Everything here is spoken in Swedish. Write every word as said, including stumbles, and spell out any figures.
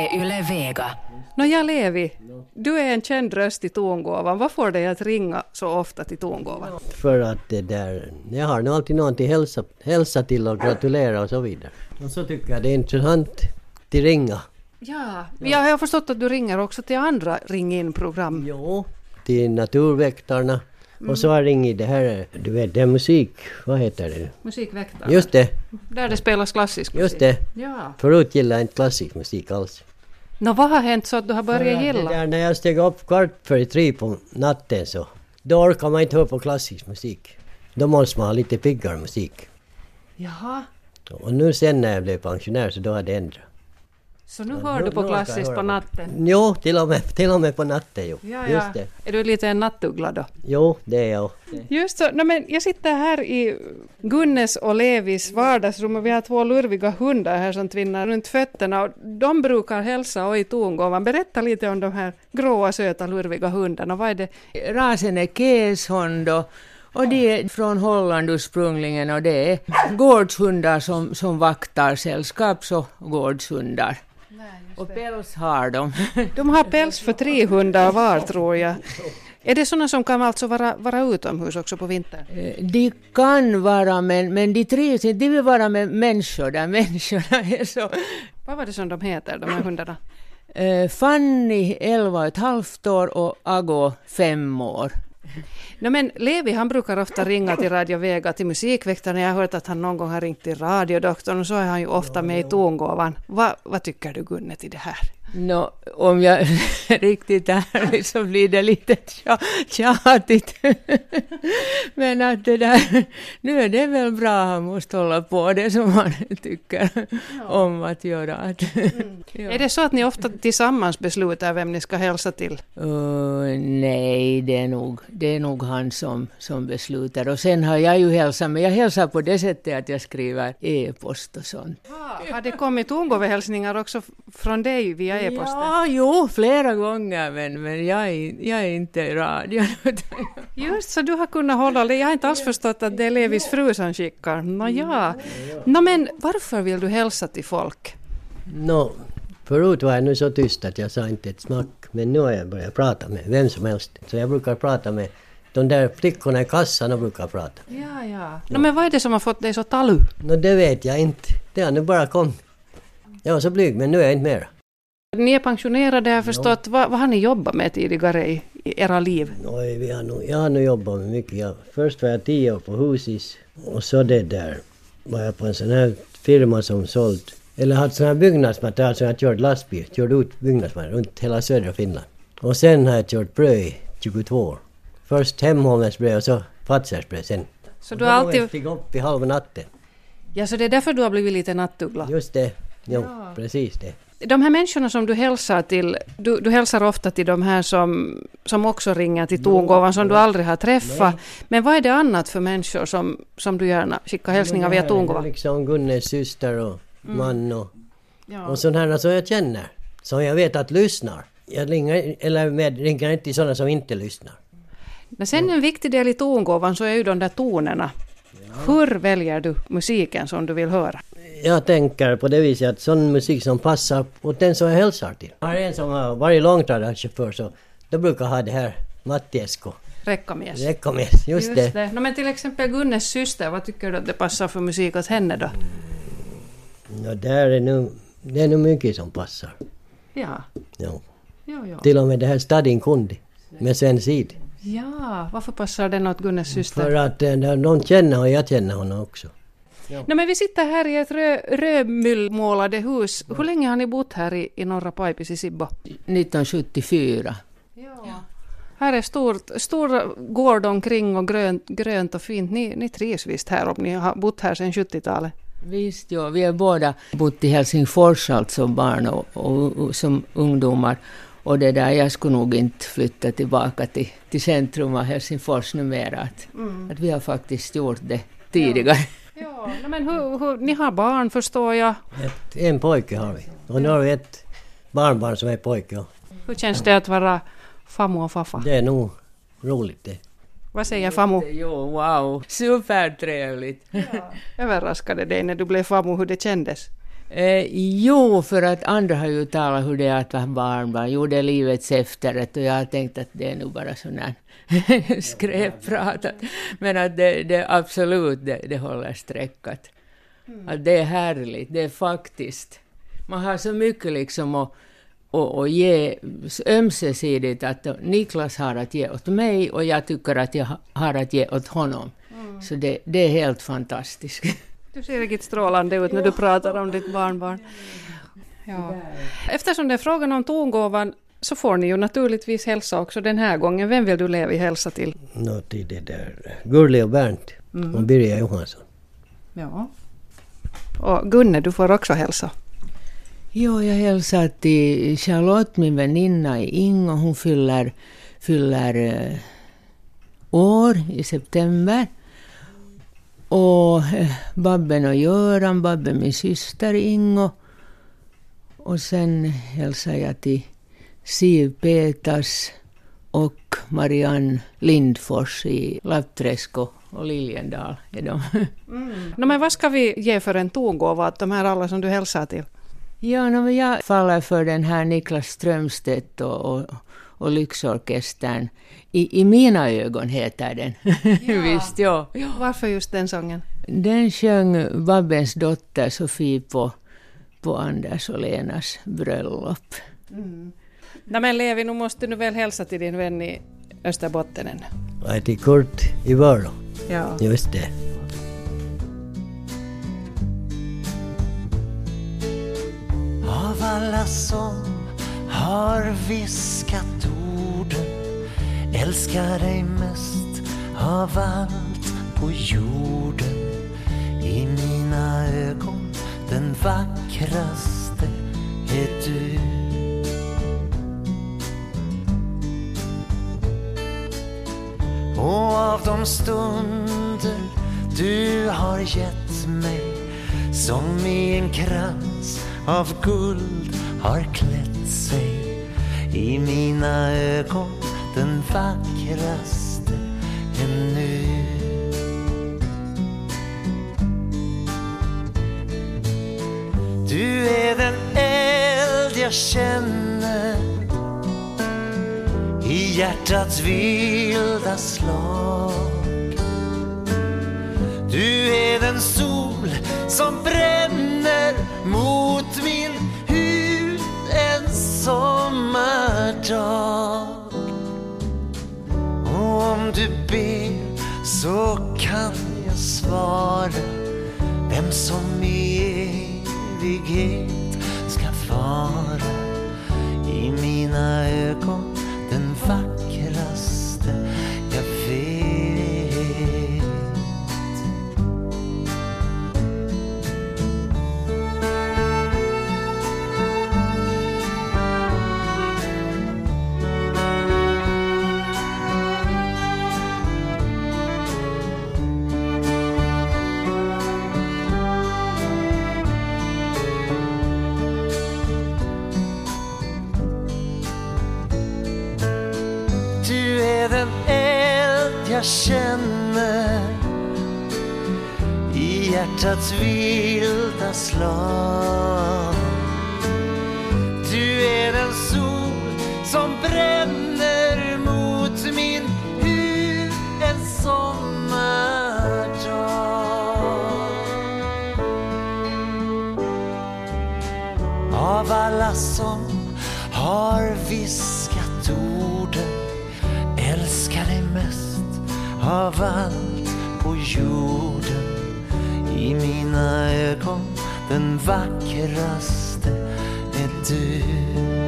är Yle Vega. Nå, jag Levi, du är en känd röst i tongåvan. Vad får dig att ringa så ofta till tongåvan? För att det där, jag har nog alltid någon till hälsa, hälsa till och gratulera och så vidare. Och så tycker jag det är intressant till ringa. Ja, jag har förstått att du ringer också till andra ring-in-program. Jo, till Naturväktarna. Mm. Och så har jag ringt det här, du vet, det är musik, vad heter det? Musikväktarna. Just det. Där det spelas klassisk musik. Just det. Ja. Förut gillade jag inte klassisk musik alls. Nå, vad har hänt så att du har börjat För gilla? det där, när jag steg upp kvart för i tre på natten så, då orkar man inte höra på klassisk musik. Då måste man ha lite piggare musik. Jaha. Och nu sen när jag blev pensionär så då har det ändrat. Så nu hör du på klassiskt på natten? Jo, till och med, till och med på natten. Jo. Ja, ja. Just det. Är du lite en nattuggla då? Jo, det är jag. Just så. No, men jag sitter här i Gunnes och Levis vardagsrum och vi har två lurviga hundar här som tvinnar runt fötterna. Och de brukar hälsa och i tongåvan. Berätta lite om de här gråa, söta, lurviga hundarna. Vad är det? Rasen är käshund och, och det är från Holland ursprungligen och det är gårdshundar som, som vaktar sällskaps- och gårdshundar. Och päls har de. De har päls för tre hundar var, tror jag. Är det sådana som kan alltså vara, vara utomhus också på vintern? De kan vara, men, men de trivs inte. De vill vara med människor där människorna är så. Vad var det som de heter, de här hundarna? Uh, Fanny, elva och ett halvt år och Ago, fem år. No, men Levi, han brukar ofta ringa till Radio Vega, till Musikväktarna. Jag har hört att han någon gång har ringt till Radiodoktorn och så är han ju ofta med i tongåvan. Va, vad tycker du, Gunne, till det här? No, om jag är riktigt ärlig så blir det lite tjatigt. Men att det där, nu är det väl bra, han måste hålla på det som han tycker ja. om att göra. Mm. Ja. Är det så att ni ofta tillsammans beslutar vem ni ska hälsa till? Uh, nej, det är, nog, det är nog han som, som beslutar. Och sen har jag ju hälsat, men jag hälsar på det sättet att jag skriver e-post och sånt. Ah, har det kommit tongåvehälsningar också från dig via e-posten? Ja, jo, flera gånger, men, men jag, är, jag är inte i radion. Just så du har kunnat hålla det. Jag har inte alls förstått att det är Levis fru som skickar. Nå ja. Nå, men varför vill du hälsa till folk? Nå, förut var jag nu så tyst att jag sa inte ett smack. Men nu har jag börjat prata med vem som helst. Så jag brukar prata med de där flickorna i kassan och brukar prata. Ja, ja. Nå, men vad är det som har fått dig så talu? Nå, det vet jag inte. Det har nu bara kommit. Jag var så blyg, men nu är jag inte mer. Ni är pensionerade, jag har förstått. Vad, vad har ni jobbat med tidigare i, i era liv? Oj, vi har nog, jag har nog jobbat med mycket. Jag, först var jag tio år på Husis. Och så det där var jag på en sån här firma som sålt. Eller hade sån här byggnadsmaterial som jag kört lastbil. Körde ut byggnadsmaterial runt hela södra Finland. Och sen har jag kört bröd i tjugotvå år. Först hemhållningsbröd och så fatsärsbröd sen. Så du har alltid... Jag steg upp i halv natten. Ja, så det är därför du har blivit lite nattuggla? Just det. Jo, ja. Precis det. De här människorna som du hälsar till, du, du hälsar ofta till de här som, som också ringer till tongåvan som du aldrig har träffat. Nej. Men vad är det annat för människor som, som du gärna skickar hälsningar via tongåvan? Liksom Gunnes syster och mm. man och, ja. och sådana här som jag känner. Som jag vet att lyssnar. Jag ringer, eller med, ringer inte till sådana som inte lyssnar. Men sen en viktig del i tongåvan så är ju de där tonerna. Ja. Hur väljer du musiken som du vill höra? Jag tänker på det viset att sån musik som passar åt den som jag hälsar till. Jag har en som har varit långtradarchaufför så då brukar ha det här Mattiesko. Räckamies. Räckamies, just, just det. det. No, men till exempel Gunnes syster, vad tycker du att det passar för musik åt henne då? Mm. No, där är nu, det är nog mycket som passar. Ja. Jo. Jo, jo. Till och med det här Stadin Kundi med Sven Sid. Ja, varför passar den åt Gunnes syster? För att äh, de känner och jag känner honom också. Ja. No, men vi sitter här i ett rö, rödmyllmålade hus. Hur länge har ni bott här i, i Norra Paipis i Sibbo? nittonhundrasjuttiofyra. Ja. Här är stort, stor gård omkring och grönt, grönt och fint. Ni, ni trivs visst här om ni har bott här sedan sjuttiotalet? Visst, ja. Vi har båda bott i Helsingfors alltså barn och, och, och som ungdomar. Och det där, jag skulle nog inte flytta tillbaka till, till centrum av Helsingfors numera. Att, mm. att vi har faktiskt gjort det tidigare. Ja, ja men hur, hur, ni har barn förstår jag. Ett, en pojke har vi. Och nu har vi ett barnbarn som är pojke. Hur känns det att vara fammo och faffa? Det är nog roligt det. Vad säger fammo? Jo, wow. Supertrevligt. Ja. Överraskade dig när du blev fammo hur det kändes? Eh, jo, för att andra har ju talat hur det är att vara barnbarn. Jo, det är livets efterrätt och jag har tänkt att det är nog bara sån här skräpprat. Men att det, det absolut, det, det håller sträckat. Mm. Att det är härligt, det är faktiskt. Man har så mycket liksom att, att, att ge ömsesidigt, att Niklas har att ge åt mig och jag tycker att jag har att ge åt honom. Mm. Så det, det är helt fantastiskt. Du ser riktigt strålande ut när du pratar om ditt barnbarn. Ja. Eftersom det är frågan om tongåvan så får ni ju naturligtvis hälsa också den här gången. Vem vill du Levi hälsa till? Nå, till det där Gurli och Bernt mm. och Birger Johansson. Ja. Och Gunne, du får också hälsa. Jo, jag hälsar till Charlotte, min väninna i Ingo. Hon fyller, fyller eh, år i september. Och eh, Babben och Göran, Babben min syster Ingo. Och sen hälsar jag till Siv Peters och Marianne Lindfors i Lappträsk och Liljendal är de. Mm. No, men vad ska vi ge för en tongåva åt de här alla som du hälsar till? Ja, no, jag faller för den här Niklas Strömstedt och, och, och Lyxorkestern. I, I mina ögon heter den. Ja. Visst, ja. Varför just den sången? Den sjöng Babbens dotter Sofie på, på Anders och Lenas bröllop. Mm. Nej, men Levi, nu måste du väl hälsa till din vän i Österbotten ännu. Nej, till Kurt i Vörlo. Ja. Just det. Av alla som har viskat orden, älskar dig mest av allt på jorden. I mina ögon den vackraste är du. Och av de stunder du har gett mig, som i en krans av guld har klätt sig, i mina ögon den vackraste ännu. Du är den eld jag känner i hjärtats vilda slag. Du är den sol som bränner mot min hud en sommardag. Och om du ber så kan jag svara, vem som i evighet ska vara. I mina ögon den vackraste jag vet. Jag känner i hjärtats vilda slag. Du är den sol som bränner mot min hud en sommardag. Av alla som har viskat orden, älskar dig mest av allt på jorden. I mina ögon den vackraste är du.